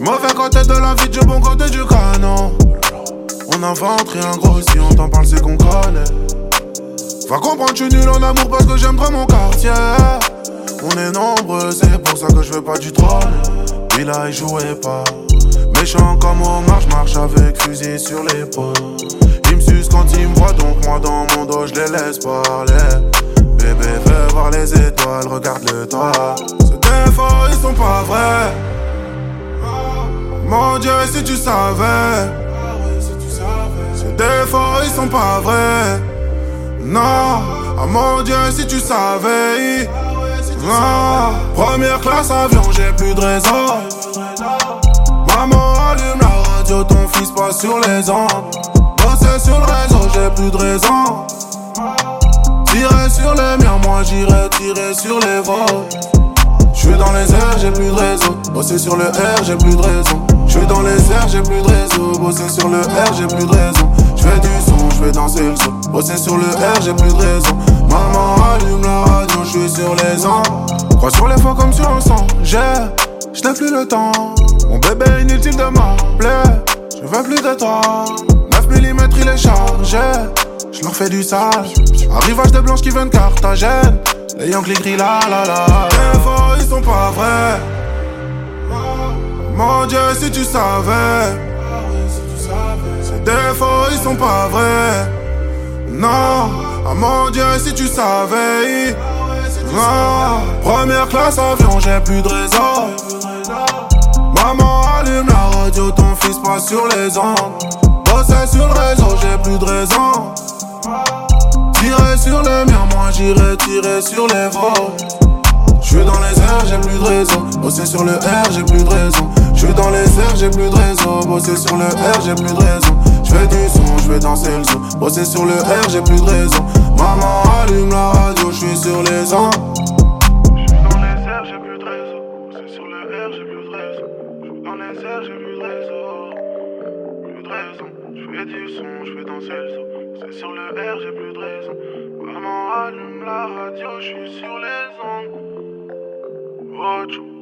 Mauvais côté de la vie, du bon côté du canon. On invente rien gros, si on t'en parle c'est qu'on connaît. Va comprendre, je suis nul en amour parce que j'aime trop mon quartier. On est nombreux, c'est pour ça que je veux pas du trône. Il a joué pas. Méchant comme Omar, je marche avec fusil sur l'épaule. Il me suce quand il me voit, donc moi dans mon dos je les laisse parler. Bébé veut voir les étoiles, regarde le toit. Ces défauts ils sont pas vrais. Mon Dieu si tu savais. Ces défauts ils sont pas vrais. Non, ah mon Dieu si tu savais. Ah, première classe avion, j'ai plus de raison. Maman allume la radio, ton fils passe sur les ondes. Bosser sur le réseau, j'ai plus de raison. Tirer sur les miens, moi j'irai tirer sur les vôtres. J'suis dans les airs, j'ai plus de réseau. Bosser sur le R, j'ai plus de raison. J'suis dans les airs, j'ai plus de réseau. Bosser sur le R, j'ai plus de raison. J'fais du son, j'fais danser le son. Bosser sur le R, j'ai plus de raison. Maman allume la radio, j'suis sur les ondes. Crois sur les fois comme sur un sang. J'n'ai plus le temps. Mon bébé inutile de m'appeler. Je veux plus de toi. 9 mm il est chargé. J'leur fais du sale. Arrivage des blanches qui viennent de Carthagène. Les Yankees crient la la la. Les infos ils sont pas vrais. Mon Dieu si tu savais. Ces défauts ils sont pas vrais. Non, ah mon Dieu si tu savais. Non, première classe avion j'ai plus de réseau. Maman allume la radio, ton fils passe sur les ondes. Bosser sur le réseau, j'ai plus de raison. Tirer sur les miens, moi j'irai tirer sur les vôtres. J'suis dans les airs, j'ai plus de réseau. Bosser sur le R, j'ai plus de raison. J'suis dans les airs, j'ai plus de réseau. Bosser sur le R, j'ai plus de raison. J'fais du son, j'fais danser le son. Bosser sur le R, j'ai plus de raison. Maman allume la radio, j'suis sur les ondes. Dans les airs, j'ai plus de réseau. C'est sur le R, j'ai plus de raison. Dans les airs, j'ai plus de réseau. Plus de raison. J'fais du son, j'fais danser le son. C'est sur le R, j'ai plus de raison. Maman allume la radio, j'suis sur les ondes. Oh,